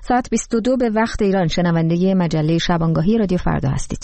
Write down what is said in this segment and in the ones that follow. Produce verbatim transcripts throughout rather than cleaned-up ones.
ساعت بیست و دو به وقت ایران شنونده مجله شبانگاهی رادیو فردا هستید.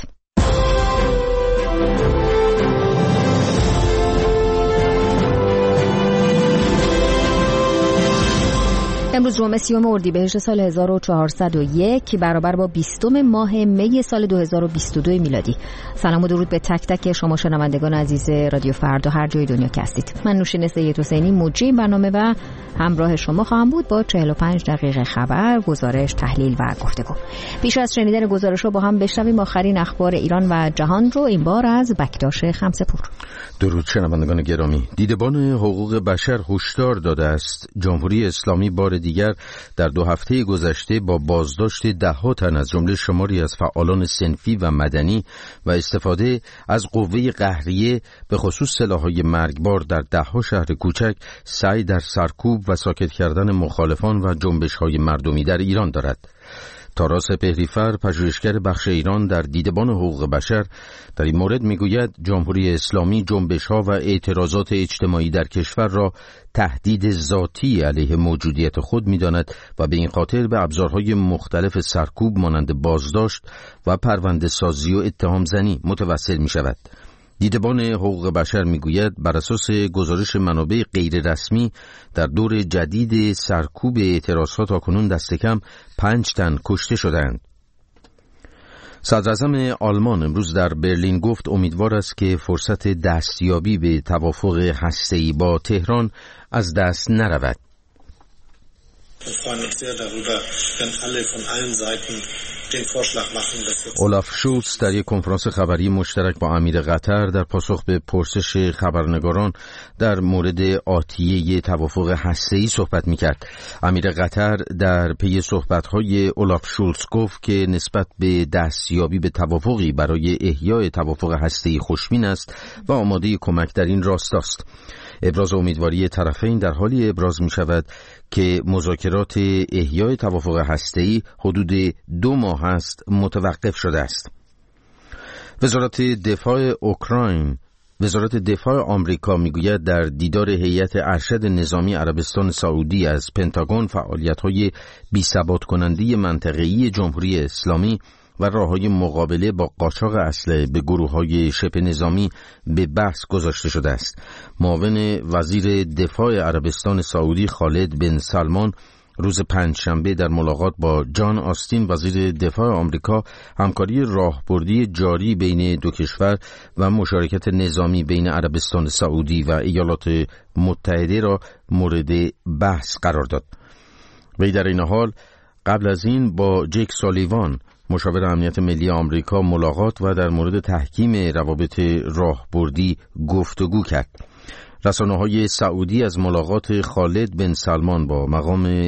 امروز جمعه سیوم اردیبهشت سال هزار و چهارصد و یک برابر با بیستم ماه می سال دو هزار و بیست و دو میلادی. سلام و درود به تک تک شما شنوندگان عزیز رادیو فردا هر جای دنیا که هستید. من نوشین سید حسینی مجری این برنامه و همراه شما خواهم بود با چهل و پنج دقیقه خبر، گزارش، تحلیل و گفتگو. پیش از شنیدن گزارش‌ها با هم بشنویم آخرین اخبار ایران و جهان رو، این بار از بکتاش خمسه‌پور. درود شنوندگان گرامی. دیدبان حقوق بشر هشدار داده است جمهوری اسلامی بار دیگر در دو هفته گذشته با بازداشت ده‌ها تن از جمله شماری از فعالان صنفی و مدنی و استفاده از قوه قهریه به خصوص سلاح‌های مرگبار در ده‌ها شهر کوچک سعی در سرکوب و ساکت کردن مخالفان و جنبش‌های مردمی در ایران دارد. تاراس پهریفر، پژوهشگر بخش ایران در دیدبان حقوق بشر، در این مورد میگوید جمهوری اسلامی جنبش‌ها و اعتراضات اجتماعی در کشور را تهدید ذاتی علیه موجودیت خود می‌داند و به این خاطر به ابزارهای مختلف سرکوب مانند بازداشت و پرونده سازی و اتهام زنی متوسل می‌شود. دیدبان حقوق بشر میگوید بر اساس گزارش منابع غیر رسمی در دور جدید سرکوب اعتراضات تاکنون دست کم پنج تن کشته شدند. صدراعظم آلمان امروز در برلین گفت امیدوار است که فرصت دستیابی به توافق هسته‌ای با تهران از دست نرود. اولاف شولز در یک کنفرانس خبری مشترک با امیر قطر در پاسخ به پرسش خبرنگاران در مورد آتیه توافق هسته‌ای صحبت می‌کرد. امیر قطر در پی صحبت‌های اولاف شولز گفت که نسبت به دستیابی به توافقی برای احیای توافق هسته‌ای خوشبین است و آماده کمک در این راستاست. ابراز امیدواری طرفین در حالی ابراز می شود که مذاکرات احیای توافق هسته‌ای حدود دو ماه است متوقف شده است. وزارت دفاع اوکراین وزارت دفاع آمریکا میگوید در دیدار هیئت ارشد نظامی عربستان سعودی از پنتاگون فعالیت‌های بی‌ثبات کننده منطقه‌ای جمهوری اسلامی و راه‌های مقابله با قاچاق اسلحه به گروه‌های شبه نظامی به بحث گذاشته شده است. معاون وزیر دفاع عربستان سعودی خالد بن سلمان روز پنجشنبه در ملاقات با جان آستین وزیر دفاع آمریکا همکاری راهبردی جاری بین دو کشور و مشارکت نظامی بین عربستان سعودی و ایالات متحده را مورد بحث قرار داد. وی در این حال قبل از این با جک سالیوان مشاور امنیت ملی آمریکا ملاقات و در مورد تحکیم روابط راهبردی گفتگو کرد. رسانه‌های سعودی از ملاقات خالد بن سلمان با مقام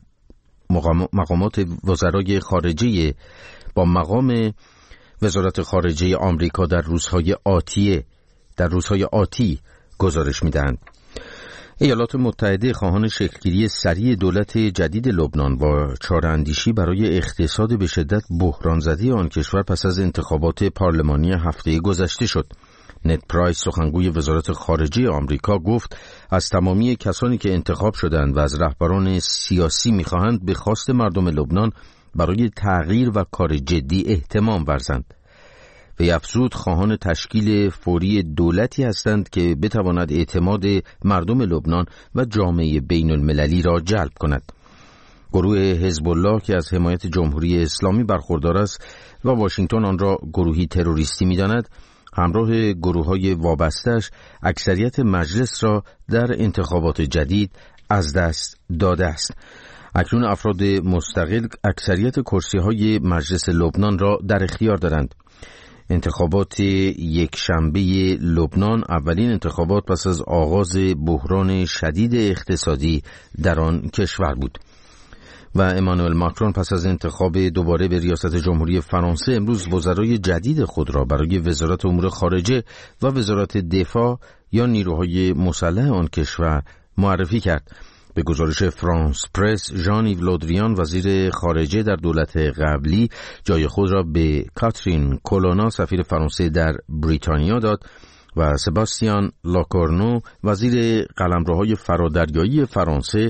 مقامات وزرای خارجه با مقام وزارت خارجه آمریکا در روزهای آتیه در روزهای آتی گزارش می‌دهند. ایالات متحده خواهان شکلگیری سریع دولت جدید لبنان و چاره‌اندیشی برای اقتصاد به شدت بحران زده آن کشور پس از انتخابات پارلمانی هفته گذشته شد. نت پرایس سخنگوی وزارت خارجه آمریکا گفت از تمامی کسانی که انتخاب شدند و از رهبران سیاسی می‌خواهند به خواست مردم لبنان برای تغییر و کار جدی اهتمام ورزند. وی افزود خواهان تشکیل فوری دولتی هستند که بتواند اعتماد مردم لبنان و جامعه بین المللی را جلب کند. گروه حزب الله که از حمایت جمهوری اسلامی برخوردار است و واشنگتن آن را گروهی تروریستی می‌داند، همراه گروه‌های وابسته‌اش اکثریت مجلس را در انتخابات جدید از دست داده است. اکنون افراد مستقل اکثریت کرسی‌های مجلس لبنان را در اختیار دارند. انتخابات یک شنبه لبنان اولین انتخابات پس از آغاز بحران شدید اقتصادی در آن کشور بود. و امانوئل ماکرون پس از انتخاب دوباره به ریاست جمهوری فرانسه امروز وزرای جدید خود را برای وزارت امور خارجه و وزارت دفاع یا نیروهای مسلح آن کشور معرفی کرد. به گزارش فرانس پرس، ژان ایو لودریان وزیر خارجه در دولت قبلی جای خود را به کاترین کولونا سفیر فرانسه در بریتانیا داد و سباستیان لاکورنو وزیر قلمروهای فرادریایی فرانسه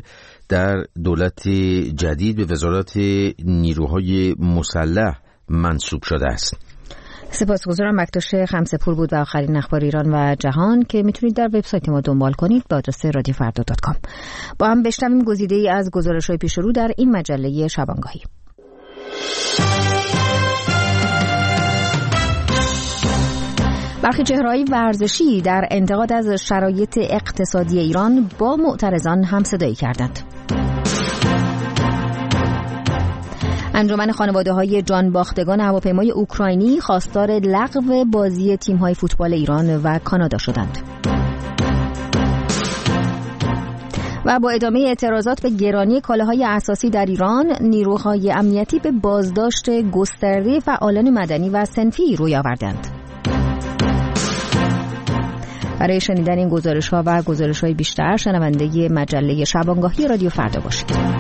در دولت جدید به وزارت نیروهای مسلح منصوب شده است. سپاسگزارم. مکتوش خمسه‌پور بود و آخرین اخبار ایران و جهان که میتونید در وبسایت ما دنبال کنید با آدرس رادیو فردا دات کام. با هم بشنویم گزیده‌ای از گزارش‌های پیش رو در این مجله شبانگاهی. برخی چهره‌های ورزشی در انتقاد از شرایط اقتصادی ایران با معترضان همصدایی کردند. انجمن خانواده‌های جانباختگان هواپیمای اوکراینی خواستار لغو بازی تیم‌های فوتبال ایران و کانادا شدند. و با ادامه اعتراضات به گرانی کالاهای اساسی در ایران، نیروهای امنیتی به بازداشت گسترده فعالان مدنی و صنفی روی آوردند. برای شنیدن این گزارش‌ها و گزارش‌های بیشتر شنونده مجله شبانگاهی رادیو فردا باشید.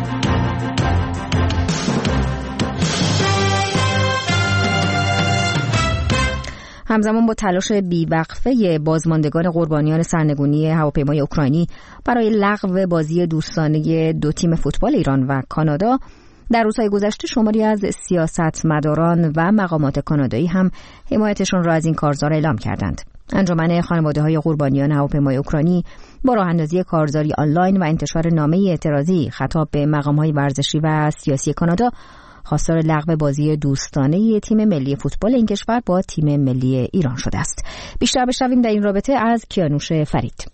همزمان با تلاش بیوقفه بازماندگان قربانیان سرنگونی هواپیمای اوکراینی برای لغو بازی دوستانه دو تیم فوتبال ایران و کانادا، در روزهای گذشته شماری از سیاستمداران و مقامات کانادایی هم حمایتشون را از این کارزار اعلام کردند. انجمن خانواده‌های قربانیان هواپیمای اوکراینی با راه اندازی کارزاری آنلاین و انتشار نامه اعتراضی خطاب به مقام‌های ورزشی و سیاسی کانادا خواستار لغو بازی دوستانه تیم ملی فوتبال این کشور با تیم ملی ایران شده است. بیشتر بشنویم در این رابطه از کیانوش فرید.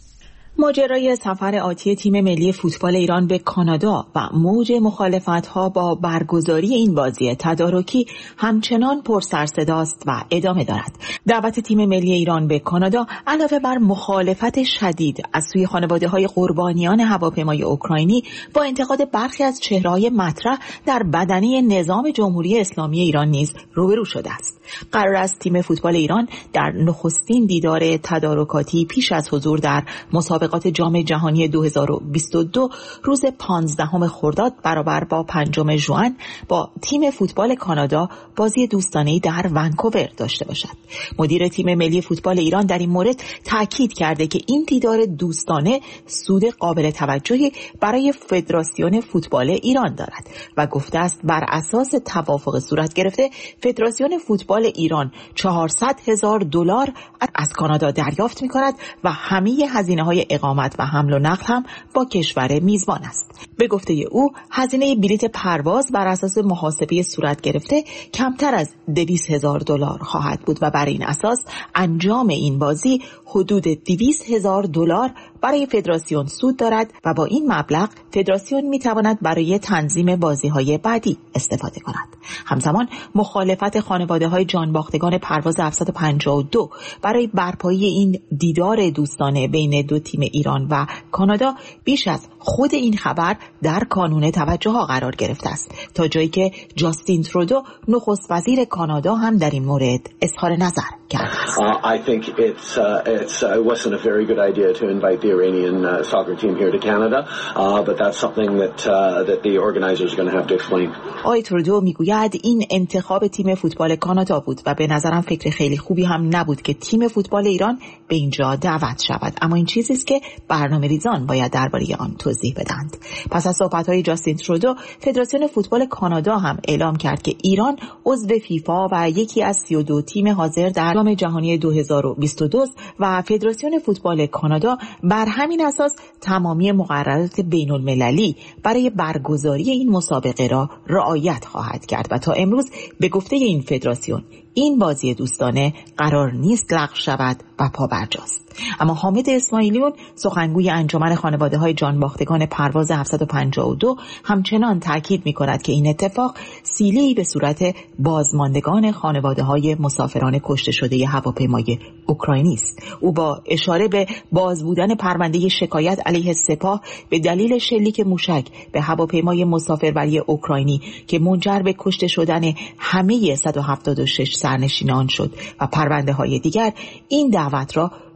ماجرای سفر آتی تیم ملی فوتبال ایران به کانادا و موج مخالفت‌ها با برگزاری این بازی تدارکی همچنان پرسرصداست و ادامه دارد. دعوت تیم ملی ایران به کانادا علاوه بر مخالفت شدید از سوی خانواده‌های قربانیان هواپیمای اوکراینی با انتقاد برخی از چهره‌های مطرح در بدنه نظام جمهوری اسلامی ایران نیز روبرو شده است. قرار است تیم فوتبال ایران در نخستین دیدار تدارکاتی پیش از حضور در مسابقات جام جهانی دو هزار و بیست و دو روز پانزدهم خرداد برابر با پنجم ژوئن با تیم فوتبال کانادا بازی دوستانه‌ای در ونکوور داشته باشد. مدیر تیم ملی فوتبال ایران در این مورد تاکید کرده که این دیدار دوستانه سود قابل توجهی برای فدراسیون فوتبال ایران دارد و گفته است بر اساس توافق صورت گرفته فدراسیون فوتبال ایران چهارصد هزار دلار از کانادا دریافت می‌کند و همه هزینه‌های اقامت و حمل و نقل هم با کشور میزبان است. به گفته او هزینه بلیت پرواز بر اساس محاسبه صورت گرفته کمتر از دویست هزار دلار خواهد بود و بر این اساس انجام این بازی حدود دویست هزار دلار برای فدراسیون سود دارد و با این مبلغ فدراسیون میتواند برای تنظیم بازی‌های بعدی استفاده کند. همزمان مخالفت خانواده‌های جانباختگان پرواز هفتصد و پنجاه و دو برای برپایی این دیدار دوستانه بین دو تیم ایران و کانادا بیش از خود این خبر در کانون توجه ها قرار گرفته است، تا جایی که جاستین ترودو نخست وزیر کانادا هم در این مورد اظهار نظر کرده است. Uh, I think it's uh, it's uh, it wasn't a very good idea to invite the Iranian uh, soccer team here to Canada, uh, but that's something that uh, that the organizers are going to have to explain. آقای ترودو میگوید این انتخاب تیم فوتبال کانادا بود و به نظرم فکر خیلی خوبی هم نبود که تیم فوتبال ایران به اینجا دعوت شود، اما این چیزی است که برنامه‌ریزان باید درباره آن توضیح بدهند. پس از صحبت‌های جاستین ترودو، فدراسیون فوتبال کانادا هم اعلام کرد که ایران عضو فیفا و یکی از سی و دو تیم حاضر در جام جهانی دو هزار و بیست و دو و فدراسیون فوتبال کانادا بر همین اساس تمامی مقررات بین‌المللی برای برگزاری این مسابقه را رعایت خواهد کرد و تا امروز به گفته این فدراسیون این بازی دوستانه قرار نیست لغو شود و پابرجاست. اما حامد اسماعیلیون سخنگوی انجمن خانواده‌های جانباختگان پرواز هفتصد و پنجاه و دو همچنان تاکید می‌کند که این اتفاق سیله‌ای به صورت بازماندگان خانواده‌های مسافران کشته شده هواپیمای اوکراینی است. او با اشاره به باز بودن پرونده شکایت علیه سپاه به دلیل شلیک موشک به هواپیمای مسافربری اوکراینی که منجر به کشته شدن همه صد و هفتاد و شش سرنشینان شد و پرونده‌های دیگر، این دعوت را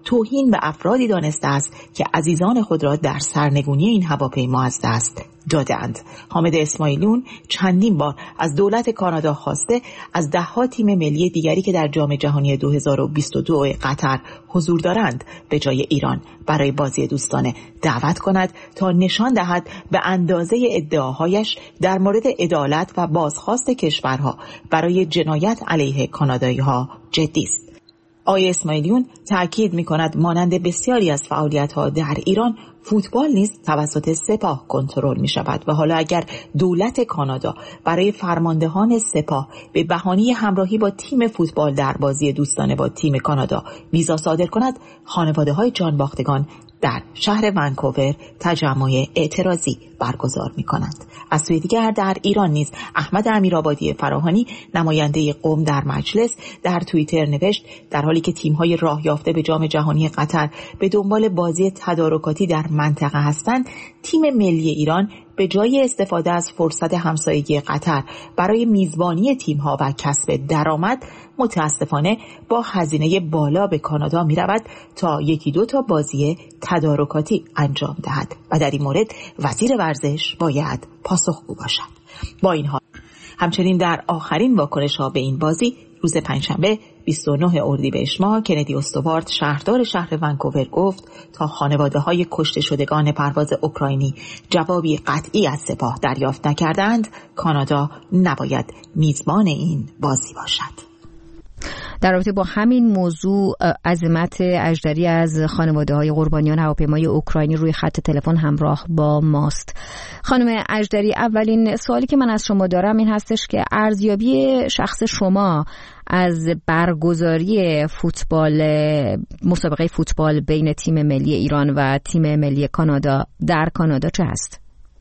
توهین به افرادی دانسته است که عزیزان خود را در سرنگونی این هواپیما از دست دادند. حامد اسماعیلیون چندین بار از دولت کانادا خواسته از ده‌ها تیم ملی دیگری که در جام جهانی دو هزار و بیست و دو قطر حضور دارند به جای ایران برای بازی دوستانه دعوت کند تا نشان دهد به اندازه ادعاهایش در مورد عدالت و بازخواست کشورها برای جنایت علیه کانادایی‌ها جدی است. آقای اسماعیلیون تأکید می‌کند مانند بسیاری از فعالیت‌ها در ایران، فوتبال نیز توسط سپاه کنترل می‌شود و حالا اگر دولت کانادا برای فرماندهان سپاه به بهانه همراهی با تیم فوتبال در بازی دوستانه با تیم کانادا ویزا صادر کند، خانواده‌های جانباختگان در شهر ونکوور تجمع اعتراضی برگزار می‌کنند. از سوی دیگر در ایران نیز احمد امیرآبادی فراهانی نماینده قم در مجلس در توییتر نوشت در حالی که تیم‌های راه یافته به جام جهانی قطر به دنبال بازی تدارکاتی در منطقه هستند، تیم ملی ایران به جای استفاده از فرصت همسایگی قطر برای میزبانی تیم‌ها و کسب درآمد متاسفانه با هزینه بالا به کانادا می‌رود تا یکی دو تا بازی تدارکاتی انجام دهد و در این مورد وزیر ورزش باید پاسخگو باشد. با این حال همچنین در آخرین واکنش‌ها به این بازی روز پنجشنبه بیست و نه اردیبهشت ماه کندی استوارت شهردار شهر ونکوور گفت تا خانواده‌های کشته شدگان پرواز اوکراینی جوابی قطعی از سپاه دریافت نکردند، کانادا نباید میزبان این بازی باشد. در رابطه با همین موضوع عظمت اژدری از خانواده‌های قربانیان هواپیمای اوکراینی روی خط تلفن همراه با ماست. خانم اژدری، اولین سوالی که من از شما دارم این هستش که ارزیابی شخص شما از برگزاری فوتبال مسابقه فوتبال بین تیم ملی ایران و تیم ملی کانادا در کانادا چه هست؟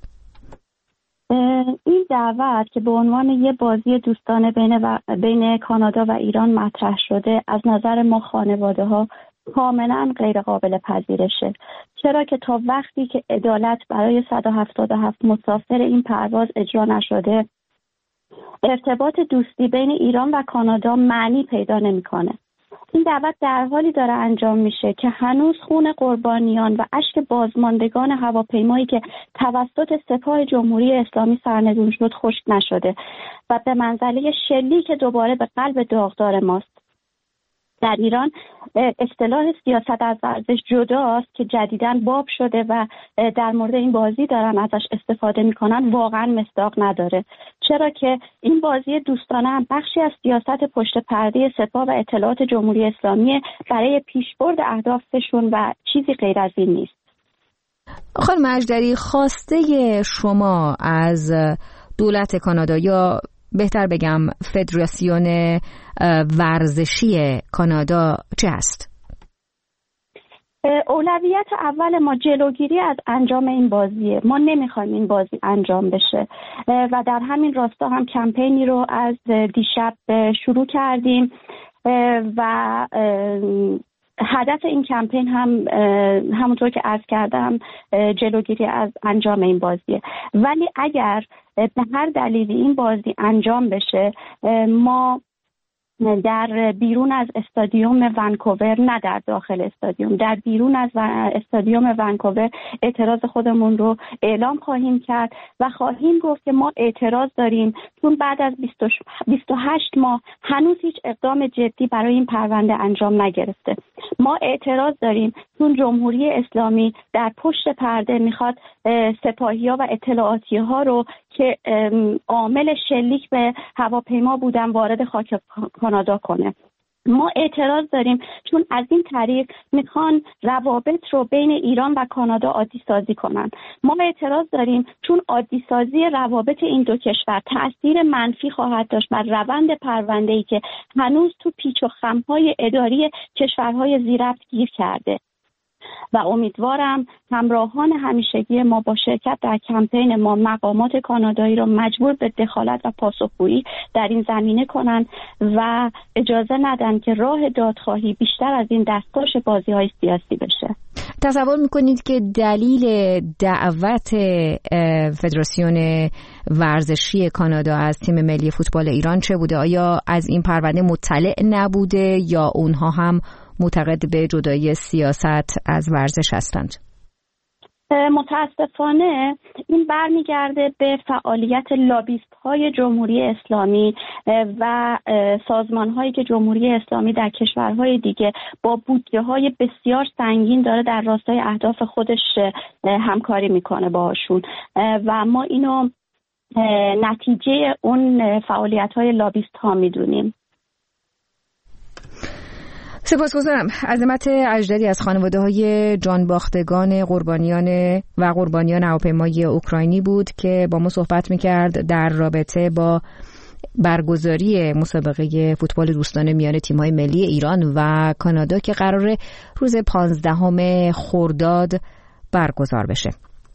این دعوت که به عنوان یه بازی دوستانه بین, و بین کانادا و ایران مطرح شده از نظر ما خانواده ها کاملا غیر قابل پذیرشه، چرا که تا وقتی که عدالت برای صد و هفتاد و هفت مسافر این پرواز اجرا نشده، ارتباط دوستی بین ایران و کانادا معنی پیدا نمیکنه. این دعوت در حالی داره انجام میشه که هنوز خون قربانیان و اشک بازماندگان هواپیمایی که توسط سپاه جمهوری اسلامی سرنگون شد خشک نشده و به منزله شلیک که دوباره به قلب داغدار ماست. در ایران اصطلاح سیاست از ورزش جداست که جدیداً باب شده و در مورد این بازی دارن ازش استفاده میکنن، واقعا مصداق نداره، چرا که این بازی دوستانه هم بخشی از سیاست پشت پرده سپاه و اطلاعات جمهوری اسلامی برای پیشبرد اهدافشون و چیزی غیر از این نیست. خانم اژدری، خواسته شما از دولت کانادا یا بهتر بگم فدراسیون ورزشی کانادا چه است؟ اولویت اول ما جلوگیری از انجام این بازیه. ما نمیخوایم این بازی انجام بشه و در همین راستا هم کمپینی رو از دیشب شروع کردیم و هدف این کمپین هم همونطور که عرض کردم جلوگیری از انجام این بازیه. ولی اگر به هر دلیلی این بازی انجام بشه، ما در بیرون از استادیوم ونکوور، نه در داخل استادیوم، در بیرون از استادیوم ونکوور اعتراض خودمون رو اعلام خواهیم کرد و خواهیم گفت که ما اعتراض داریم چون بعد از بیست و هشت ماه هنوز هیچ اقدام جدی برای این پرونده انجام نگرفته. ما اعتراض داریم چون جمهوری اسلامی در پشت پرده میخواد سپاهی‌ها و اطلاعاتی‌ها رو که عامل شلیک به هواپیما بودن وارد خاک کانادا کنه. ما اعتراض داریم چون از این طریق میخوان روابط رو بین ایران و کانادا عادی سازی کنن. ما اعتراض داریم چون عادی سازی روابط این دو کشور تأثیر منفی خواهد داشت بر روند پرونده‌ای که هنوز تو پیچ و خم‌های اداری کشورهای زیرربط گیر کرده. و امیدوارم همراهان همیشگی ما با شرکت در کمپین ما مقامات کانادایی را مجبور به دخالت و پاسخگویی در این زمینه کنند و اجازه ندن که راه دادخواهی بیشتر از این دستخوش بازی‌های سیاسی بشه. تصور میکنید که دلیل دعوت فدراسیون ورزشی کانادا از تیم ملی فوتبال ایران چه بوده؟ آیا از این پرونده مطلع نبوده یا اونها هم معتقد به جدایی سیاست از ورزش هستند؟ متاسفانه این برمیگرده به فعالیت لابیست های جمهوری اسلامی و سازمان هایی که جمهوری اسلامی در کشورهای دیگه با بودجه های بسیار سنگین داره در راستای اهداف خودش همکاری میکنه باهاشون و ما اینو نتیجه اون فعالیت های لابیست ها میدونیم. سپاسگزارم. عظمت اجدری از خانواده‌های جانباختگان قربانیان و قربانیان هواپیمای اوکراینی بود که با ما صحبت می‌کرد در رابطه با برگزاری مسابقه فوتبال دوستانه میان تیم‌های ملی ایران و کانادا که قراره روز پانزدهم خرداد برگزار بشه.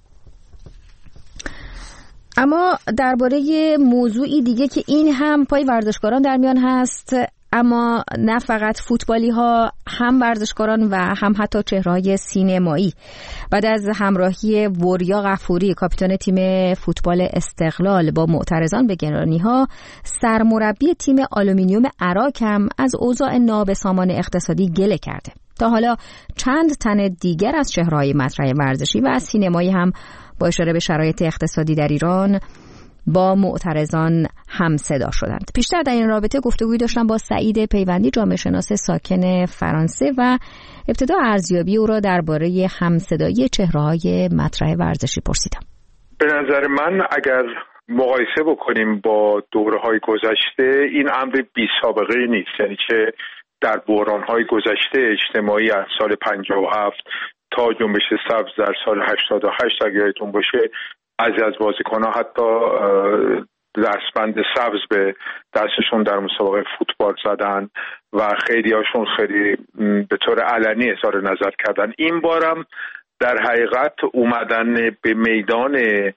اما درباره موضوعی دیگه که این هم پای ورزشکاران در میان هست، اما نه فقط فوتبالی ها، هم ورزشکاران و هم حتی چهره‌های سینمایی. بعد از همراهی وریا غفوری کاپیتان تیم فوتبال استقلال با معترضان به گرانی‌ها، سرمربی تیم آلومینیوم عراق هم از اوضاع نابسامان اقتصادی گله کرده. تا حالا چند تن دیگر از چهره‌های مطرح ورزشی و از سینمایی هم با اشاره به شرایط اقتصادی در ایران با معترضان هم صدا شدند. پیشتر در این رابطه گفتگویی داشتم با سعید پیوندی، جامعه شناس ساکن فرانسه، و ابتدا ارزیابی او را درباره همصدایی چهره‌های مطرح ورزشی پرسیدم. به نظر من اگر مقایسه بکنیم با دوره‌های گذشته، این امر بی سابقه نیست. یعنی چه در بحران‌های گذشته اجتماعی از سال پنجاه و هفت تا جنبش سبز در سال هشتاد و هشت اگر یادتون باشه، بعضی از بازیکن‌ها حتی دستبند سبز به دستشون در مسابقه فوتبال زدن و خیلی هاشون خیلی به طور علنی اظهار نظر کردن. این بارم در حقیقت اومدن به میدان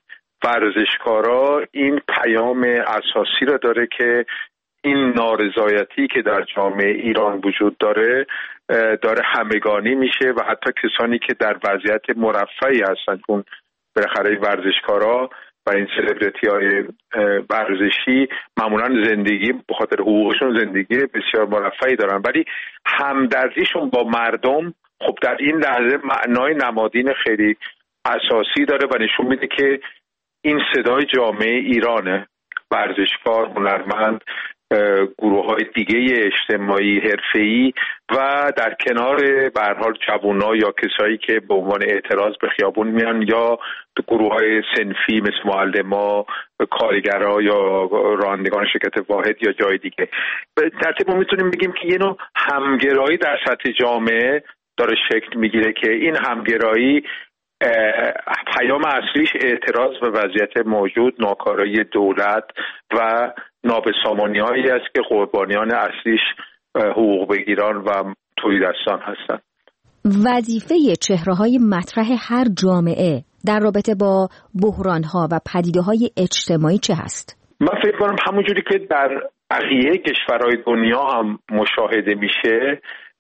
ورزشکارا این پیام اساسی را داره که این نارضایتی که در جامعه ایران وجود داره داره همگانی میشه و حتی کسانی که در وضعیت مرفهی هستن، چون بالاخره ورزشکارا و این سلبریتی های ورزشی معمولا زندگی به خاطر حقوقشون زندگی بسیار مرفهی دارن، ولی همدردیشون با مردم خب در این لحظه معنای نمادین خیلی اساسی داره و نشون میده که این صدای جامعه ایرانه. ورزشکار، هنرمند، گروه های دیگه اجتماعی حرفه‌ای و در کنار به هر حال جوونا یا کسایی که به عنوان اعتراض به خیابون میان یا گروه های صنفی مثل معلما، کارگرها یا رانندگان شرکت واحد یا جای دیگه. به ترتیب ما میتونیم بگیم که یه نوع همگرایی در سطح جامعه داره شکل میگیره که این همگرایی پیام اصلیش اعتراض به وضعیت موجود، ناکارایی دولت و نابسامانی‌هایی است که قربانیان اصلیش حقوق بگیران و تولیدستان هستند. وظیفه چهره‌های مطرح هر جامعه در رابطه با بحران‌ها و پدیده‌های اجتماعی چه هست؟ من فکر کنم همونجوری که در بقیه کشورهای دنیا هم مشاهده میشه،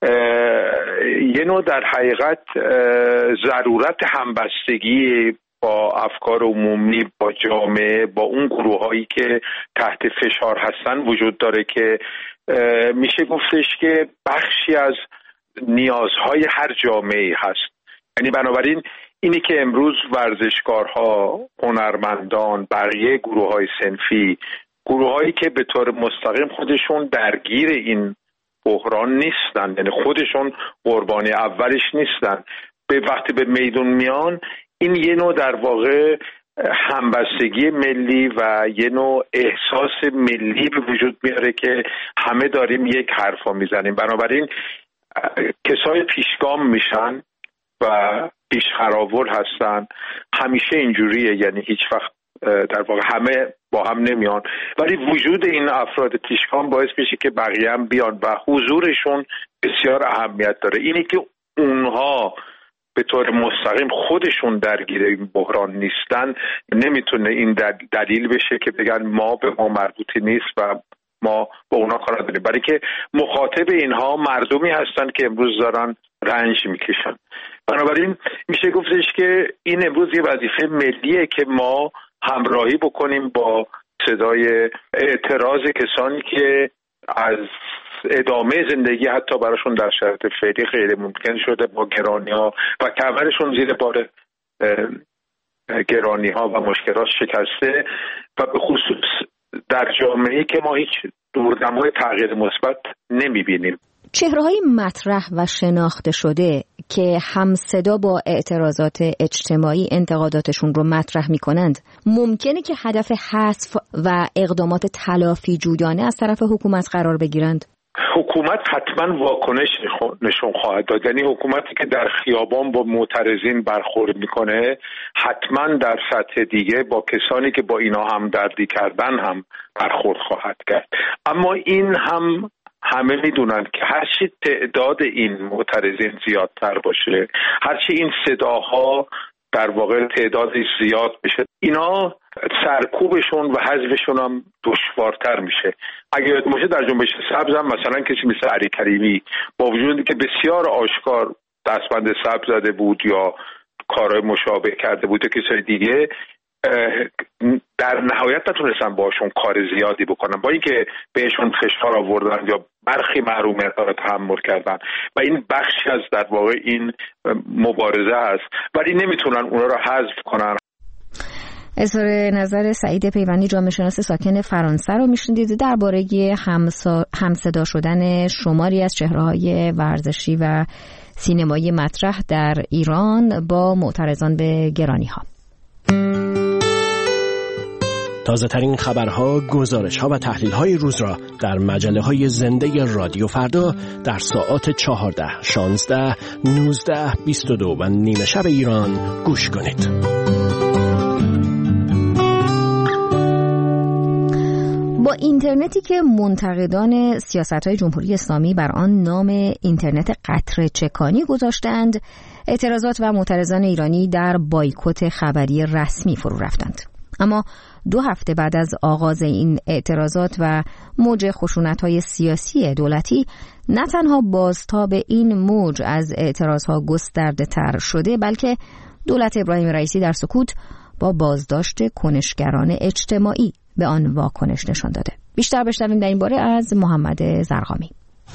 یه نوع در حقیقت ضرورت همبستگی با افکار عمومی، با جامعه، با اون گروه هایی که تحت فشار هستن وجود داره که میشه گفتش که بخشی از نیازهای هر جامعه هست. یعنی بنابراین اینی که امروز ورزشکارها، هنرمندان، بقیه گروه های صنفی، گروه هایی که به طور مستقیم خودشون درگیر این بحران نیستن، یعنی خودشون قربانی اولش نیستن، به وقتی به میدون میان، این یه نوع در واقع همبستگی ملی و یه نوع احساس ملی به وجود میاره که همه داریم یک حرفا میزنیم. بنابراین کسای پیشگام میشن و پیشخراول هستن، همیشه اینجوریه، یعنی هیچ وقت در واقع همه با هم نمیان، ولی وجود این افراد پیشگام باعث میشه که بقیه هم بیان و حضورشون بسیار اهمیت داره. اینی که اونها به طور مستقیم خودشون درگیر این بحران نیستن نمیتونه این دلیل بشه که بگن ما به ما مربوطی نیست و ما با اونا کار نداریم، برای که مخاطب اینها مردمی هستن که امروز دارن رنج میکشن. بنابراین میشه گفتش که این امروز یه وظیفه ملیه که ما همراهی بکنیم با صدای اعتراض کسانی که از ادامه زندگی حتی براشون در شرایط فعلی غیر ممکن شده با گرانی‌ها و کمرشون زیر بار گرانی‌ها و مشکلات شکسته و به خصوص در جامعه‌ای که ما هیچ دوردم‌های تغییر مثبت نمی‌بینیم. چهره‌های مطرح و شناخته شده که همصدا با اعتراضات اجتماعی انتقاداتشون رو مطرح می‌کنند ممکنه که هدف حذف و اقدامات تلافی جویانه از طرف حکومت قرار بگیرند؟ حکومت حتما واکنش نشون خواهد داد. یعنی حکومتی که در خیابان با معترضین برخورد میکنه حتما در سطح دیگه با کسانی که با اینا همدردی کردن هم برخورد خواهد کرد. اما این هم همه میدونن که هرچی تعداد این معترضین زیادتر باشه، هرچی این صداها در واقع تعدادی زیاد بشه، اینا سرکوبشون و حذفشون هم دشوارتر میشه. اگر یاد باشه در جنبش سبز هم مثلا کسی مثل علی کریمی با وجودی که بسیار آشکار دستبند سبز زده بود یا کارهای مشابه کرده بود، کسای دیگه در نهایت نتونستن باشون کار زیادی بکنن، با اینکه بهشون فشار آوردن یا برخی محرومیت ها رو تحمل کردن و این بخشی از در واقع این مبارزه است، ولی نمیتونن اونا رو حذف کنن. اظهار نظر سعید پیوندی جامعه شناس ساکن فرانسه رو میشنیدید درباره همسا... همصدا شدن شماری از چهره‌های ورزشی و سینمایی مطرح در ایران با معترضان به گرانی‌ها. تازه ترین خبرها، گزارش‌ها و تحلیل‌های روز را در مجله‌های زنده رادیو فردا در ساعات چهارده، شانزده، نوزده، بیست و دو و نیمه شب ایران گوش کنید. با اینترنتی که منتقدان سیاست‌های جمهوری اسلامی بر آن نام اینترنت قطره چکانی گذاشتند، اعتراضات و معترضان ایرانی در بایکوت خبری رسمی فرو رفتند. اما دو هفته بعد از آغاز این اعتراضات و موج خشونت‌های سیاسی دولتی، نه تنها بازتاب این موج از اعتراضها گسترده تر شده، بلکه دولت ابراهیم رئیسی در سکوت با بازداشت کنشگران اجتماعی به آن واکنش نشان داده. بیشتر بشنویم در این باره از محمد زرقامی.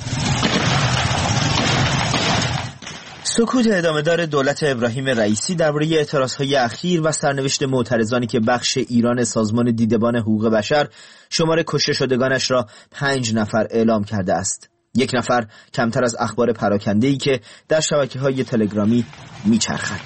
سکوت ادامه‌دار دولت ابراهیم رئیسی درباره اعتراضهای اخیر و سرنوشت معترضانی که بخش ایران سازمان دیدبان حقوق بشر شمار کشته شدگانش را پنج نفر اعلام کرده است. یک نفر کمتر از اخبار پراکنده‌ای که در شبکه‌های تلگرامی میچرخد.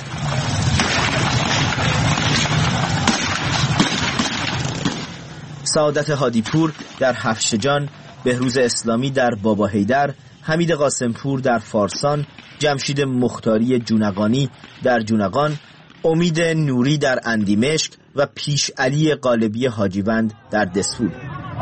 سعادت هادیپور در هفشجان، بهروز اسلامی در بابا حیدر، حمید قاسمپور در فارسان، جمشید مختاری جونقانی در جونقان، امید نوری در اندیمشک و پیش علی قالبی حاجیوند در دسفول.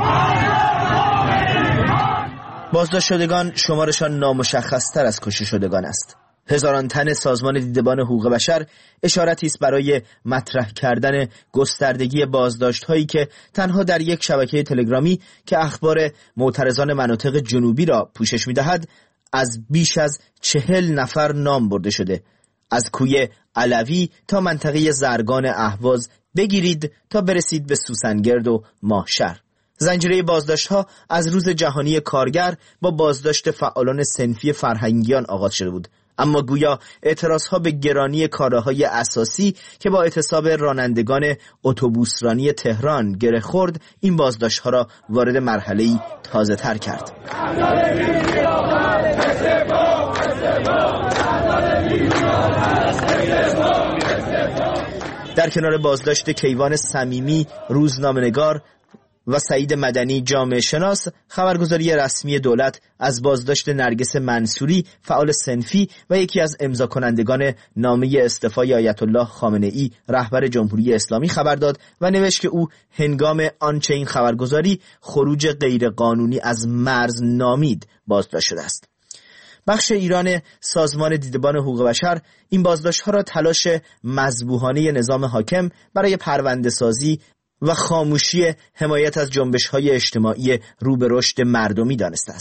بازداشت شدگان شمارشان نامشخص‌تر از کشته شدگان است. هزاران تن سازمان دیدبان حقوق بشر اشارتی است برای مطرح کردن گستردگی بازداشت‌هایی که تنها در یک شبکه تلگرامی که اخبار معترضان مناطق جنوبی را پوشش می‌دهد از بیش از چهل نفر نام برده شده. از کوی علوی تا منطقه زرگان اهواز بگیرید تا برسید به سوسنگرد و ماهشهر. زنجیره بازداشت‌ها از روز جهانی کارگر با بازداشت فعالان صنفی فرهنگیان آغاز شده بود، اما گویا اعتراضها به گرانی کالاهای اساسی که با اعتصاب رانندگان اتوبوسرانی تهران گره خورد، این بازداشت‌ها را وارد مرحله‌ای تازه‌تر کرد. در کنار بازداشت کیوان صمیمی روزنامه‌نگار و سعید مدنی جامعه شناس، خبرگزاری رسمی دولت از بازداشت نرگس منصوری فعال صنفی و یکی از امضا کنندگان نامه استعفای آیت الله خامنه‌ای رهبر جمهوری اسلامی خبر داد و نوشت که او هنگام آنچه این خبرگزاری خروج غیرقانونی از مرز نامید بازداشت شده است. بخش ایران سازمان دیدبان حقوق بشر این بازداشت‌ها را تلاش مذبوحانه نظام حاکم برای پرونده سازی و خاموشی حمایت از جنبش‌های اجتماعی رو به رشد مردمی دانسته است.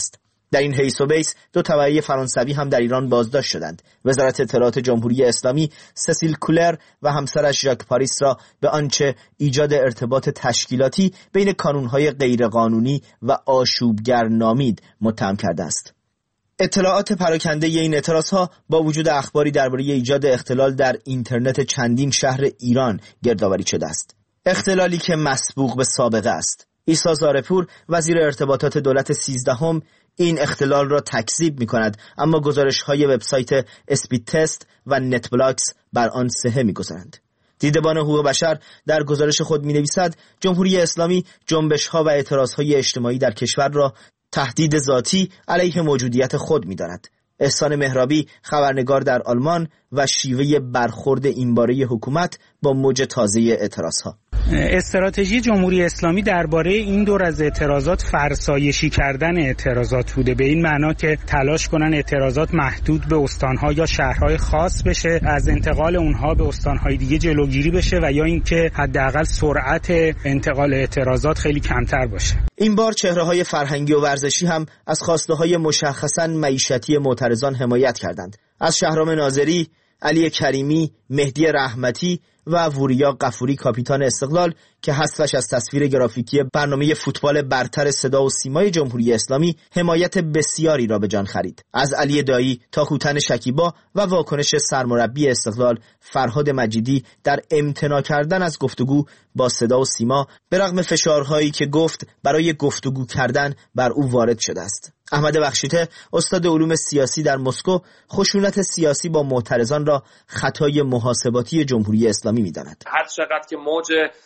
در این حیث و بیس دو تبعه فرانسوی هم در ایران بازداشت شدند. وزارت اطلاعات جمهوری اسلامی سسیل کولر و همسرش ژاک پاریس را به آنچه ایجاد ارتباط تشکیلاتی بین کانونهای غیرقانونی و آشوبگر نامید متهم کرده است. اطلاعات پراکنده این اعتراضها با وجود اخباری درباره ایجاد اختلال در اینترنت چندین شهر ایران گردآوری شده است. اختلالی که مسبوق به سابقه است. عیسی زارپور وزیر ارتباطات دولت سیزدهم این اختلال را تکذیب می کند، اما گزارش‌های وبسایت اسپید تست و نت بلاکس بر آن صحه می گذارند. دیدبان حقوق بشر در گزارش خود می نویسد جمهوری اسلامی جنبش‌ها و اعتراض‌های اجتماعی در کشور را تهدید ذاتی علیه موجودیت خود می داند. احسان مهرابی خبرنگار در آلمان و شیوه برخورد این باره حکومت با موج تازه اعتراضها. استراتژی جمهوری اسلامی درباره این دور از اعتراضات فرسایشی کردن اعتراضات بوده، به این معنا که تلاش کنن اعتراضات محدود به استان‌ها یا شهرهای خاص بشه، از انتقال اونها به استان‌های دیگه جلوگیری بشه و یا اینکه حداقل سرعت انتقال اعتراضات خیلی کمتر باشه. این بار چهره‌های فرهنگی و ورزشی هم از خواسته‌های مشخصاً معیشتی معترضان حمایت کردند. از شهرام ناظری، علی کریمی، مهدی رحمتی و وریا غفوری کاپیتان استقلال که حذفش از تصویر گرافیکی برنامه فوتبال برتر صدا و سیمای جمهوری اسلامی حمایت بسیاری را به جان خرید. از علی دایی تا هوتن شکیبا و واکنش سرمربی استقلال فرهاد مجیدی در امتناع کردن از گفتگو با صدا و سیما به رغم فشارهایی که گفت برای گفتگو کردن بر او وارد شده است. احمد بخشیته استاد علوم سیاسی در مسکو خشونت سیاسی با معترضان را خطای محاسباتی جمهوری اسلامی می‌داند. هر چقدر که موج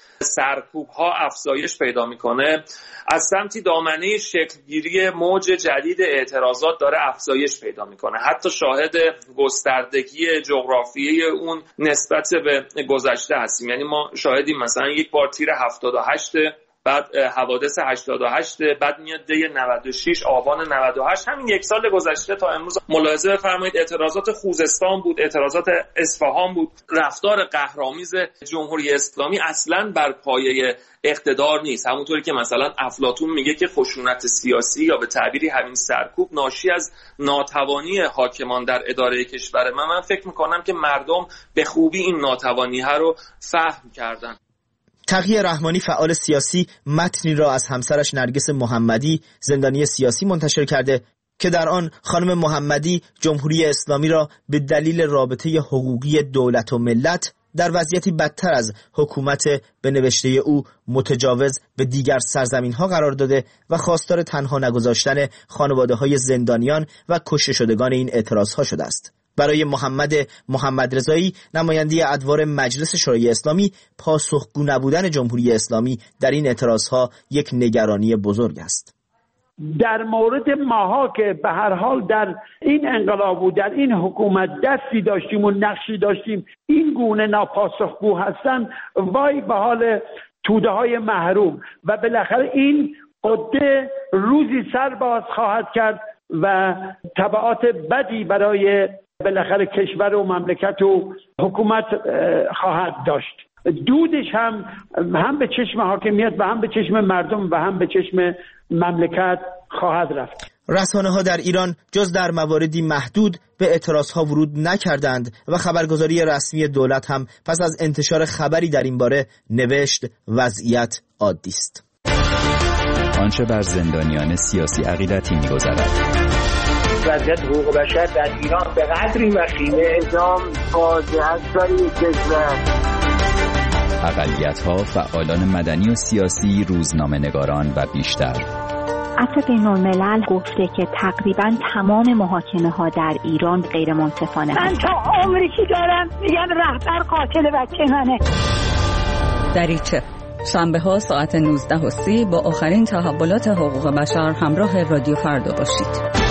سرکوب ها افزایش پیدا میکنه، از سمتی دامنه شکلگیری موج جدید اعتراضات داره افزایش پیدا میکنه. حتی شاهد گستردگی جغرافیایی اون نسبت به گذشته هستیم. یعنی ما شاهدیم مثلا یک بار تیر هفتاد و هشت، بعد حوادث هشتاد و هشت، بعد میاد دی نود و شش، آبان نود و هشت. همین یک سال گذشته تا امروز ملاحظه بفرمایید اعتراضات خوزستان بود، اعتراضات اصفهان بود. رفتار قهرآمیز جمهوری اسلامی اصلاً بر پایه اقتدار نیست. همونطوری که مثلا افلاطون میگه که خشونت سیاسی یا به تعبیری همین سرکوب ناشی از ناتوانی حاکمان در اداره کشور. من من فکر میکنم که مردم به خوبی این ناتوانی ها رو فهم کردن. تقی رحمانی فعال سیاسی متنی را از همسرش نرگس محمدی زندانی سیاسی منتشر کرده که در آن خانم محمدی جمهوری اسلامی را به دلیل رابطه حقوقی دولت و ملت در وضعیتی بدتر از حکومت به نوشته او متجاوز به دیگر سرزمین‌ها قرار داده و خواستار تنها نگذاشتن خانواده‌های زندانیان و کشته شدگان این اعتراض‌ها شده است. برای محمد محمد رضایی نماینده ادوار مجلس شورای اسلامی پاسخگو نبودن جمهوری اسلامی در این اعتراضها یک نگرانی بزرگ است. در مورد ماها که به هر حال در این انقلاب و در این حکومت دستی داشتیم و نقشی داشتیم این گونه ناپاسخگو هستن، وای به حال توده های محروم و بالاخره این قده روزی سر باز خواهد کرد و تبعات بدی برای بالاخره کشور و مملکت و حکومت خواهد داشت. دودش هم هم به چشم حاکمیت و هم به چشم مردم و هم به چشم مملکت خواهد رفت. رسانه ها در ایران جز در مواردی محدود به اعتراض ها ورود نکردند و خبرگزاری رسمی دولت هم پس از انتشار خبری در این باره نوشت وضعیت عادی است. آنچه بر زندانیان سیاسی عقیدتی می‌گذرد. وضعیت حقوق بشر در ایران به قدری وخیمه اعدام فاجعه است برای کشور. اقلیت‌ها، فعالان مدنی و سیاسی، روزنامه‌نگاران و بیشتر. عفو بین‌الملل گفته که تقریباً تمام محاکمه‌ها در ایران غیر منصفانه. من تا عمری که دارم میگن رهبر قاتل بچه منه. دریچه شنبه ها ساعت نوزده و سی با آخرین تحولات حقوق بشر همراه رادیو فردا باشید.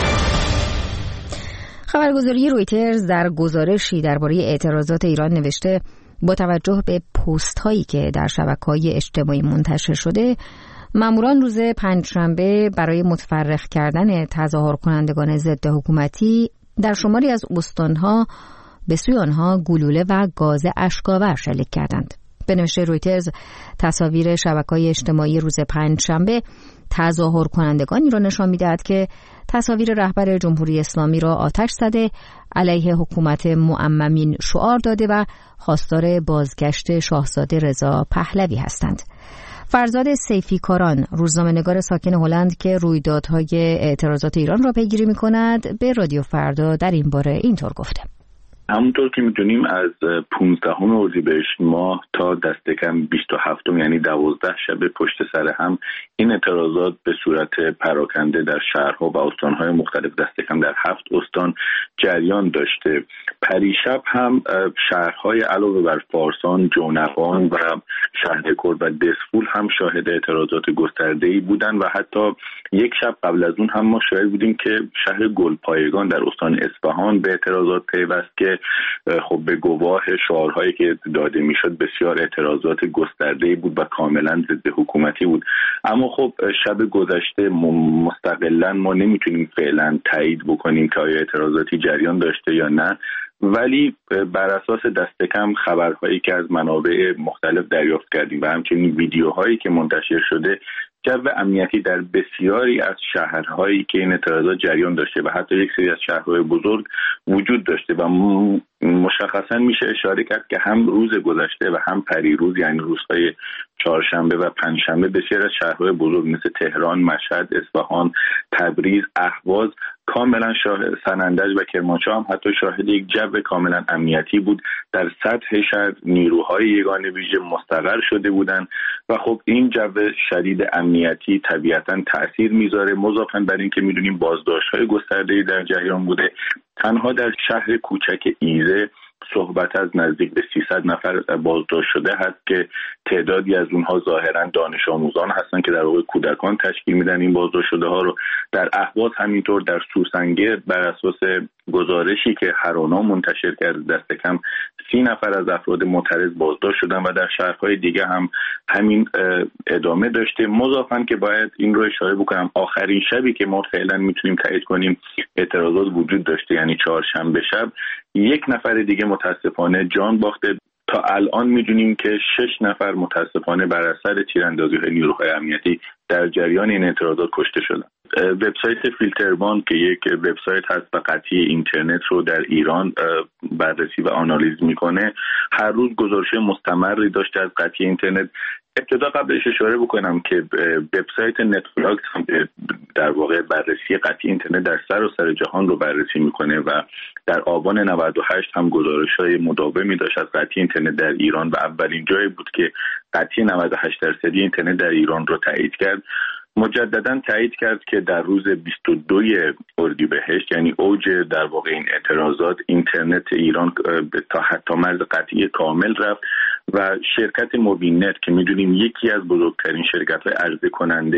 خبرگزاری رویترز در گزارشی درباره اعتراضات ایران نوشته با توجه به پست هایی که در شبکه‌های اجتماعی منتشر شده، ماموران روز پنجشنبه برای متفرق کردن تظاهر کنندگان ضد حکومتی در شماری از استانها به سوی آنها گلوله و گاز اشک‌آور شلیک کردند. به نوشته رویترز تصاویر شبکه‌های اجتماعی روز پنجشنبه تظاهر کنندگانی را نشان می‌دهد که تصاویر رهبر جمهوری اسلامی را آتش زده، علیه حکومت معممین شعار داده و خواستار بازگشت شاهزاده رضا پهلوی هستند. فرزاد سیفیکاران، روزنامه‌نگار ساکن هلند که رویدادهای اعتراضات ایران را پیگیری می‌کند، به رادیو فردا در این باره اینطور گفته: همونطور که میدونیم از پانزدهم اردیبهشت ماه تا دست کم بیست و هفتم یعنی دوازده شب پشت سر هم این اعتراضات به صورت پراکنده در شهرها و استانهای مختلف دست کم در هفت استان جریان داشته. پریشب هم شهرهای علاوه بر فارسان، جونقان و شهرکرد و دسفول هم شاهد اعتراضات گسترده‌ای بودند و حتی یک شب قبل از اون هم ما شاهد بودیم که شهر گلپایگان در استان اصفهان به اعتراضات پیوست که خب به گواه شعارهایی که داده میشد بسیار اعتراضات گسترده‌ای بود و کاملا ضد حکومتی بود. اما خب شب گذشته مستقلا ما نمیتونیم فعلا تایید بکنیم که آیا اعتراضاتی جریان داشته یا نه، ولی بر اساس دست کم خبرهایی که از منابع مختلف دریافت کردیم و همچنین ویدیوهایی که منتشر شده، جو امنیتی در بسیاری از شهرهایی که این اعتراضات جریان داشته و حتی یک سری از شهرهای بزرگ وجود داشته و مشخصا میشه اشاره کرد که هم روز گذشته و هم پریروز یعنی روزهای چهارشنبه و پنجشنبه بسیار از شهرهای بزرگ مثل تهران، مشهد، اصفهان، تبریز، اهواز کاملا شاهد، سنندج و کرمانشاه هم حتی شاهد یک جو کاملا امنیتی بود. در سطح شهر نیروهای یگانه ویژه مستقر شده بودند و خب این جو شدید امنیتی طبیعتا تأثیر میذاره، مضافاً بر این که میدونیم بازداشت‌های گسترده‌ای در جریان بوده. تنها در شهر کوچک ایزه صحبت از نزدیک به سیصد نفر بازداشت شده هست که تعدادی از اونها ظاهرا دانش آموزان هستن که در واقع کودکان تشکیل میدن این بازداشت شده ها رو. در اهواز همینطور، در سوسنگر بر اساس گزارشی که هرانا منتشر کرده دست کم سی نفر از افراد معترض بازداشت شدن و در شهرهای دیگه هم همین ادامه داشته. مضافاً که باید این رو اشاره بکنم آخرین شبی که ما فعلا میتونیم تایید کنیم اعتراضات وجود داشته یعنی چهارشنبه شب یک نفر دیگه متاسفانه جان باخته. تا الان میدونیم که شش نفر متاسفانه بر اثر تیراندازی‌های نیروهای امنیتی در جریان این اعتراضات کشته شدن. وبسایت فیلتربان که یک وبسایت هست و قطعی اینترنت رو در ایران بررسی و آنالیز میکنه، هر روز گزارش مستمری داشته از قطعی اینترنت. ابتدا قبلش اشاره بکنم که وبسایت نتفلاکس هم در واقع بررسی قطعی اینترنت در سراسر جهان رو بررسی میکنه و در آبان نود و هشت هم گزارش‌های مداومی داشت از قطعی اینترنت در ایران و اولین جایی بود که قطعی نود و هشت درصدی اینترنت در ایران رو تایید کرد. مجددا تایید کرد که در روز بیست و دو اردیبهشت یعنی اوج در واقع این اعتراضات اینترنت ایران تا حتی مرز قطعی کامل رفت و شرکت موبینت که میدونیم یکی از بزرگترین شرکت‌های عرضه کننده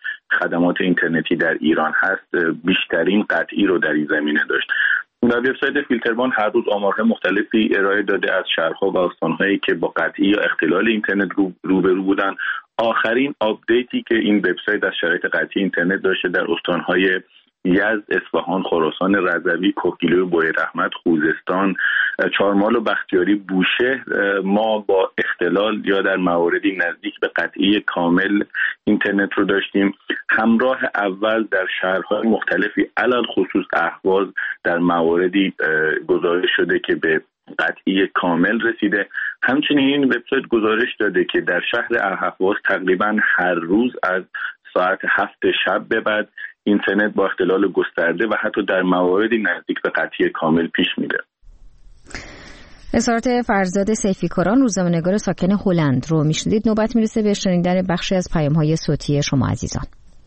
خدمات اینترنتی در ایران هست بیشترین قطعی رو در این زمینه داشت. و وبسایت فیلتربان هر روز آمارهای مختلفی ارائه داده از شهرها و استان‌هایی که با قطعی یا اختلال اینترنت روبرو بودن. آخرین آپدیتی که این وبسایت از شرایط قطعی اینترنت داشته در استان‌های یزد، اصفهان، خراسان رضوی، کوهگیلوی بویراحمد، خوزستان، چهارمال و بختیاری، بوشهر ما با اختلال یا در مواردی نزدیک به قطعی کامل اینترنت رو داشتیم. همراه اول در شهرهای مختلفی علل خصوص اهواز در مواردی گزارش شده که به قطعی کامل رسیده. همچنین این وبسایت گزارش داده که در شهر اهواز تقریبا هر روز از ساعت هفت شب به بعد اینترنت با اختلال گسترده و حتی در مواردی نزدیک به قطعی کامل پیش میره. اظهارات فرزاد سیفیکاران، روزنامه‌نگار ساکن هلند رو میشنیدید. نوبت میرسه به شنیدن بخشی از پیام‌های صوتی شما عزیزان.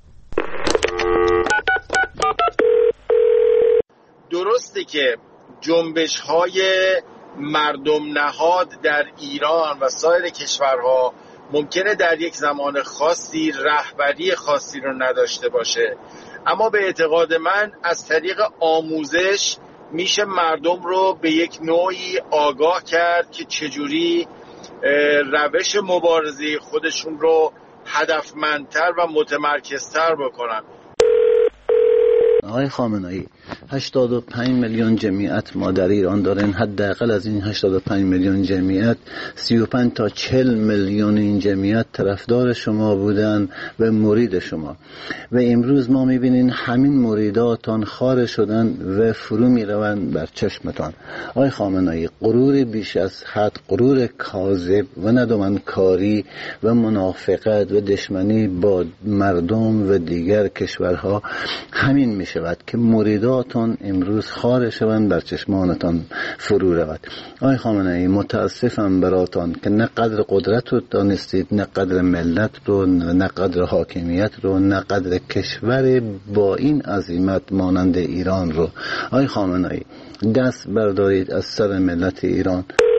درسته که جنبش‌های مردم نهاد در ایران و سایر کشورها ممکنه در یک زمان خاصی رهبری خاصی رو نداشته باشه، اما به اعتقاد من از طریق آموزش میشه مردم رو به یک نوعی آگاه کرد که چجوری روش مبارزه خودشون رو هدفمندتر و متمرکزتر بکنن. آقای خامنه‌ای، هشتاد و پنج میلیون جمعیت ما در ایران دارن. حداقل از این هشتاد و پنج میلیون جمعیت سی و پنج تا چهل میلیون این جمعیت طرفدار شما بودن و مرید شما، و امروز ما میبینین همین مریداتان خار شدن و فرو میروند بر چشمتان. آقای خامنه‌ای، غرور بیش از حد، غرور کاذب و ندامنکاری و منافقت و دشمنی با مردم و دیگر کشورها همین می شود که مریداتان امروز خار شوند بر چشمانتان فرو رود. آقای خامنه‌ای، متاسفم براتان که نه قدر قدرت رو دانستید، نه قدر ملت رو، نه قدر حاکمیت رو، نه قدر کشور با این عظمت مانند ایران رو. آقای خامنه‌ای، دست بردارید از سر ملت ایران.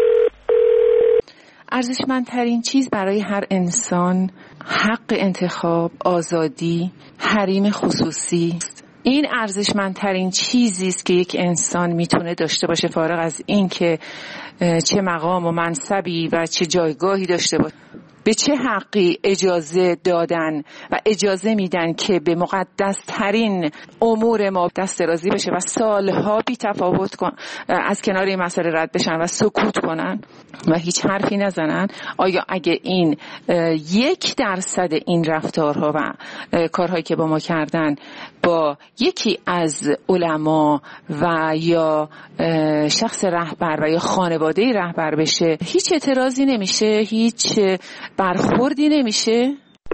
ارزشمندترین چیز برای هر انسان حق انتخاب، آزادی، حریم خصوصی است. این ارزشمندترین چیزی است که یک انسان میتونه داشته باشه، فارغ از این که چه مقام و منصبی و چه جایگاهی داشته باشه. به چه حقی اجازه دادن و اجازه میدن که به مقدس ترین امور ما دست درازی بشه و سالها بی تفاوت کن از کنار این مسئله رد بشن و سکوت کنن و هیچ حرفی نزنن؟ آیا اگه این یک درصد این رفتارها و کارهایی که با ما کردن با یکی از علما و یا شخص رهبر و یا خانواده رهبر بشه، هیچ اعتراضی نمیشه، هیچ برخوردی نمیشه؟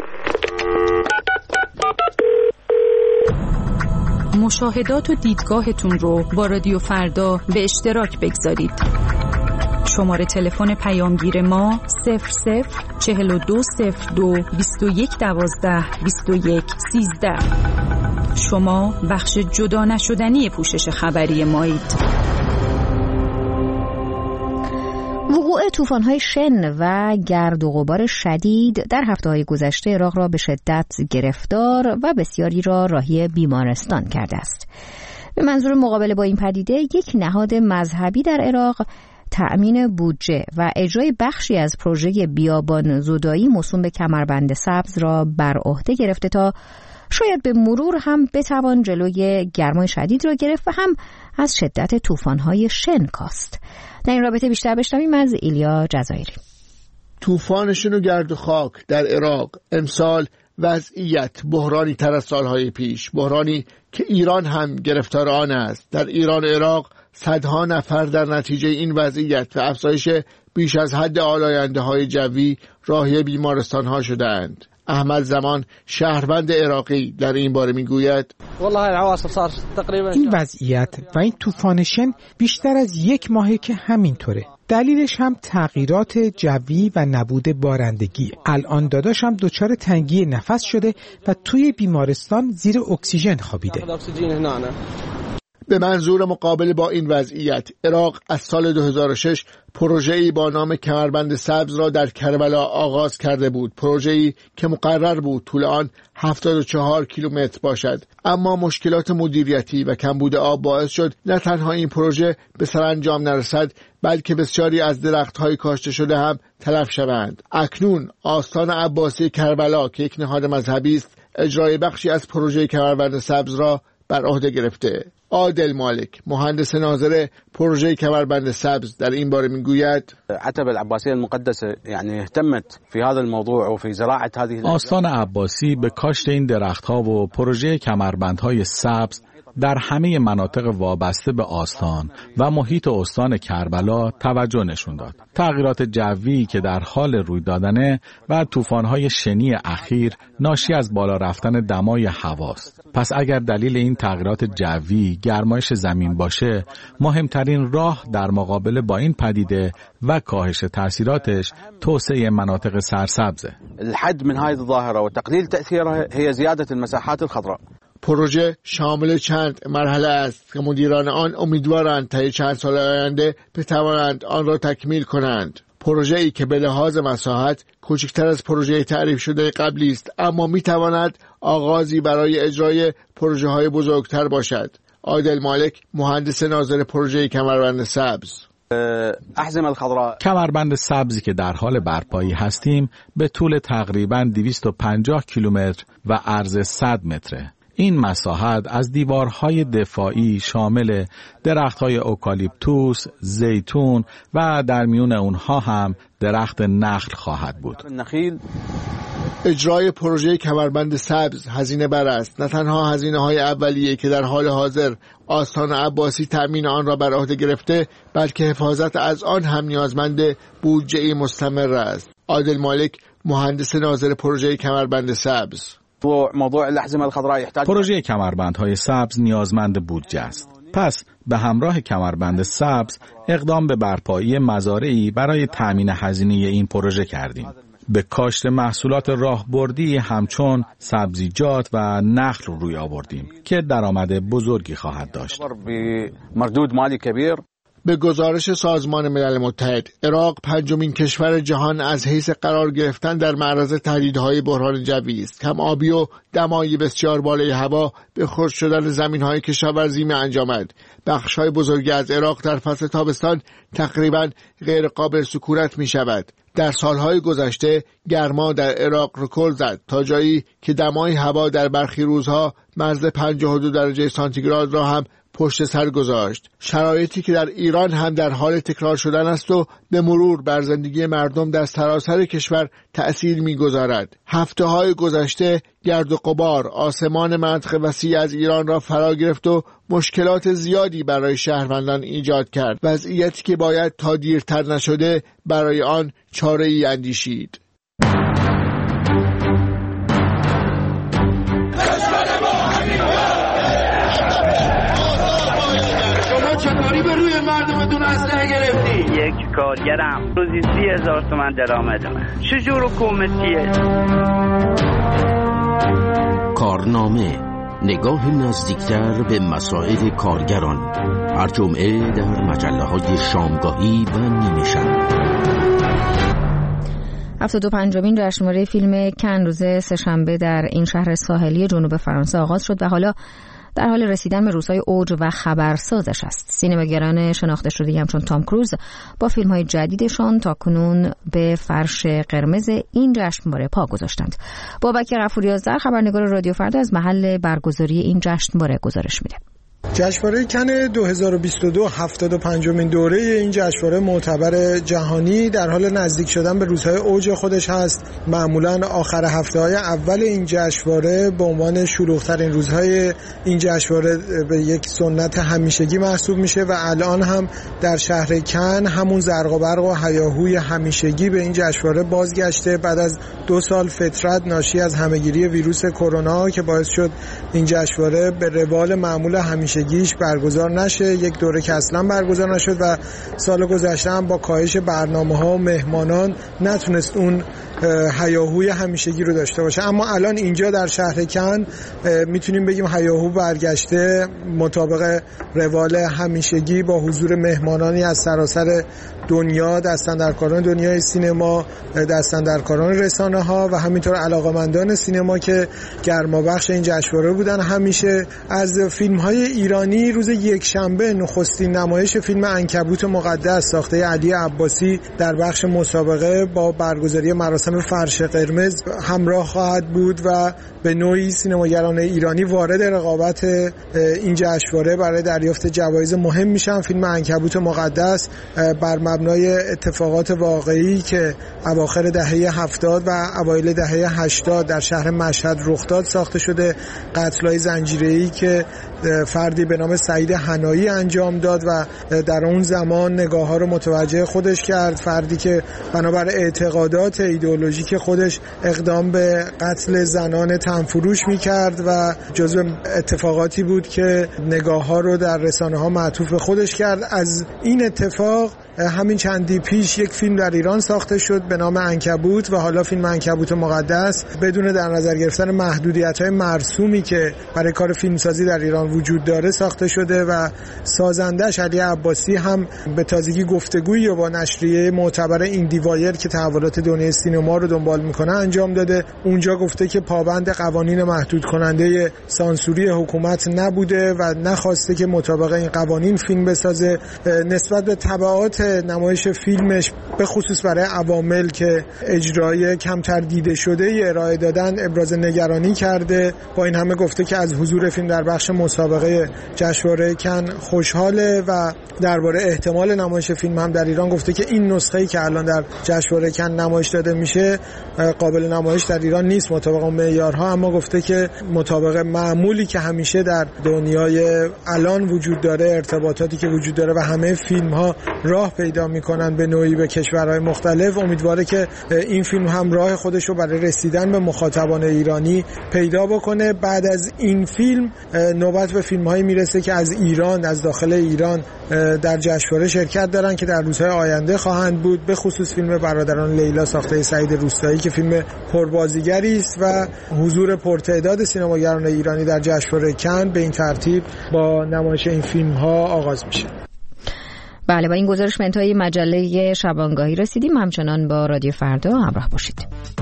مشاهدات و دیدگاهتون رو با رادیو فردا به اشتراک بگذارید. شماره تلفن پیامگیر ما صفر صفر چهل و دو صفر دو بیست و یک دوازده بیست و یک سیزده. شما بخش جدا نشدنی پوشش خبری مایید. وقوع طوفان‌های شن و گرد و غبار شدید در هفته‌های گذشته عراق را به شدت گرفتار و بسیاری را راهی بیمارستان کرده است. به منظور مقابله با این پدیده، یک نهاد مذهبی در عراق تأمین بودجه و اجرای بخشی از پروژه بیابان زدایی موسوم به کمربند سبز را بر عهده گرفته تا شاید به مرور هم بتوان جلوی گرمای شدید را گرفت و هم از شدت طوفان‌های شن کاست. در این رابطه بیشتر بشنویم از ایلیا جزایری. طوفان شن و گرد و خاک در عراق امسال وضعیت بحرانی تر از سالهای پیش، بحرانی که ایران هم گرفتار آن است. در ایران و عراق صدها نفر در نتیجه این وضعیت و افزایش بیش از حد آلاینده‌های جوی راهی بیمارستان‌ها شدند. احمد زمان شهروند عراقی در این باره میگوید این وضعیت و این طوفان شن بیشتر از یک ماهه که همینطوره. دلیلش هم تغییرات جوی و نبود بارندگی. الان داداشم دچار تنگی نفس شده و توی بیمارستان زیر اکسیژن خوابیده. به منظور مقابله با این وضعیت، عراق از سال دو هزار و شش پروژه‌ای با نام کمربند سبز را در کربلا آغاز کرده بود. پروژه‌ای که مقرر بود طول آن هفتاد و چهار کیلومتر باشد، اما مشکلات مدیریتی و کمبود آب باعث شد نه تنها این پروژه به سرانجام نرسد، بلکه بسیاری از درخت‌های کاشته شده هم تلف شوند. اکنون آستان عباسی کربلا که یک نهاد مذهبی است، اجرای بخشی از پروژه کمربند سبز را بر عهده گرفته. عادل مالک، مهندس ناظر پروژه کمربند سبز، در این باره میگوید عتبة العباسية المقدسة يعني اهتمت في هذا الموضوع وفي زراعة هذه. آستان عباسی به کاشت این درختها و پروژه کمربندهای سبز در همه مناطق وابسته به آستان و محیط استان کربلا توجه نشون داد. تغییرات جوی که در حال روی دادنه و طوفان‌های شنی اخیر ناشی از بالا رفتن دمای هواست. پس اگر دلیل این تغییرات جوی گرمایش زمین باشه، مهمترین راه در مقابله با این پدیده و کاهش تاثیراتش توسعه مناطق سرسبزه. الحد من هذه الظاهرة وتقليل تأثيرها هي زيادة المساحات الخضراء. پروژه شامل چند مرحله است که مدیران آن امیدوارند طی چند سال آینده بتوانند آن را تکمیل کنند. پروژه‌ای که به لحاظ مساحت کوچکتر از پروژه تعریف شده قبلی است، اما میتواند آغازی برای اجرای پروژه‌های بزرگتر باشد. عادل مالک، مهندس ناظر پروژه کمربند سبز. کمربند سبزی که در حال برپایی هستیم به طول تقریباً دویست و پنجاه کیلومتر و عرض صد متره. این مساحت از دیوارهای دفاعی شامل درختهای اوکالیپتوس، زیتون و در میون اونها هم درخت نخل خواهد بود. اجرای پروژه کمربند سبز هزینه بر است. نه تنها هزینه های اولیه که در حال حاضر آستان عباسی تأمین آن را بر عهده گرفته، بلکه حفاظت از آن هم نیازمند بودجه مستمر است. عادل مالک، مهندس ناظر پروژه کمربند سبز: پروژه کمربندهای سبز نیازمند بودجه است. پس به همراه کمربند سبز اقدام به برپایی مزارعی برای تأمین هزینه این پروژه کردیم. به کاشت محصولات راهبردی همچون سبزیجات و نخل روی آوردیم که درآمد بزرگی خواهد داشت. مردود مالی کبیر. به گزارش سازمان ملل متحد، عراق پنجمین کشور جهان از حیث قرار گرفتن در معرض تهدیدهای بحران جوی است. کم آبی و دمای بسیار بالای هوا به خشک شدن زمین‌های کشاورزی می انجامد. بخش‌های بزرگی از عراق در فصل تابستان تقریباً غیر قابل سکونت می شود. در سالهای گذشته گرما در عراق رکورد زد تا جایی که دمای هوا در برخی روزها مرز پنجاه و دو درجه سانتیگراد را هم پشت سر گذاشت. شرایطی که در ایران هم در حال تکرار شدن است و به مرور بر زندگی مردم در سراسر کشور تأثیر می‌گذارد. هفته‌های گذشته گرد و غبار آسمان منطقه وسیع از ایران را فرا گرفت و مشکلات زیادی برای شهروندان ایجاد کرد. وضعیتی که باید تا دیرتر نشده برای آن چاره‌ای اندیشید. یک کارگرم روزی سی هزار تومن درآمد من. چجور حکومتیه؟ کارنامه، نگاه نزدیکتر به مسائل کارگران، هر جمعه در مجله‌های شامگاهی و نیمه شب. هفتاد و پنجمین جشنواره فیلم کن روز سه‌شنبه در این شهر ساحلی جنوب فرانسه آغاز شد و حالا در حال رسیدن به روزهای اوج و خبرسازش است. سینماگران شناخته شده همچون تام کروز با فیلم‌های جدیدشان تاکنون به فرش قرمز این جشنواره پا گذاشتند. بابک غفوری‌آذر، خبرنگار رادیو فردا، از محل برگزاری این جشنواره گزارش میده. جشنواره کن دو هزار و بیست و دو هفتاد و پنجمین دوره این جشنواره معتبر جهانی در حال نزدیک شدن به روزهای اوج خودش هست. معمولا آخر هفته‌های اول این جشنواره به عنوان شلوغ‌ترین روزهای این جشنواره به یک سنت همیشگی محسوب میشه و الان هم در شهر کن همون زرق و برق و هیاهوی همیشگی به این جشنواره بازگشته بعد از دو سال فترت ناشی از همهگیری ویروس کرونا که باعث شد این جشنواره به روال معمول همیشگی گیش برگزار نشه. یک دوره که اصلا برگزار نشد و سال گذشته هم با کاهش برنامه‌ها و مهمانان نتونست اون هیاهوی همیشگی رو داشته باشه. اما الان اینجا در شهر کن میتونیم بگیم هیاهو برگشته مطابق روال همیشگی با حضور مهمانانی از سراسر دنیا، دستاندرکاران دنیای سینما، دستاندرکاران رسانه‌ها و همینطور علاقه‌مندان سینما که گرمابخش این جشنواره بودن. همیشه از فیلم‌های ایرانی روز یکشنبه نخستین نمایش فیلم عنکبوت مقدس ساخته علی عباسی در بخش مسابقه با برگزاری مراسم فرش قرمز همراه خواهد بود و به نوعی سینماگران ایرانی وارد رقابت این جشنواره برای دریافت جوایز مهم میشن. فیلم عنکبوت مقدس بر مبنای اتفاقات واقعی که اواخر دهه هفتاد و اوایل دهه هشتاد در شهر مشهد رخ داد ساخته شده. قتل‌های زنجیره‌ای که فردی به نام سعید حنایی انجام داد و در اون زمان نگاه‌ها رو متوجه خودش کرد. فردی که بنابر اعتقادات ایدئولوژیک خودش اقدام به قتل زنان تنفروش می‌کرد و جزو اتفاقاتی بود که نگاه‌ها رو در رسانه‌ها معطوف خودش کرد. از این اتفاق همین چندی پیش یک فیلم در ایران ساخته شد به نام عنکبوت و حالا فیلم عنکبوت مقدس بدون در نظر گرفتن محدودیت‌های مرسومی که برای کار فیلمسازی در ایران وجود داره ساخته شده و سازندش علی عباسی هم به تازگی گفتگویی با نشریه معتبر ایندی وایر که تحولات دنیای سینما رو دنبال میکنه انجام داده. اونجا گفته که پابند قوانین محدود کننده سانسوری حکومت نبوده و نخواسته که مطابق این قوانین فیلم بسازه. نسبت به تبعات نمایش فیلمش به خصوص برای عوامل که اجرای کمتر دیده شده ای ارائه دادن ابراز نگرانی کرده. با این همه گفته که از حضور فیلم در بخش مسابقه جشنواره کن خوشحاله و درباره احتمال نمایش فیلم هم در ایران گفته که این نسخه‌ای که الان در جشنواره کن نمایش داده میشه قابل نمایش در ایران نیست مطابق معیارها، اما گفته که مطابق معمولی که همیشه در دنیای الان وجود داره، ارتباطاتی که وجود داره و همه فیلم ها راه پیدا میکنن به نوعی به کشورهای مختلف، امیدواره که این فیلم هم راه خودش رو برای رسیدن به مخاطبان ایرانی پیدا بکنه. بعد از این فیلم نوبت به فیلم هایی میرسه که از ایران، از داخل ایران در جشنواره شرکت دارن که در روزهای آینده خواهند بود، به خصوص فیلم برادران لیلا ساخته سعید روستایی که فیلم پربازیگری است و حضور پرتعداد سینماگران ایرانی در جشنواره کن به این ترتیب با نمایش این فیلم ها آغاز میشه. بله، با این گزارش به انتهای مجله شبانگاهی رسیدیم. همچنان با رادیو فردا همراه باشید.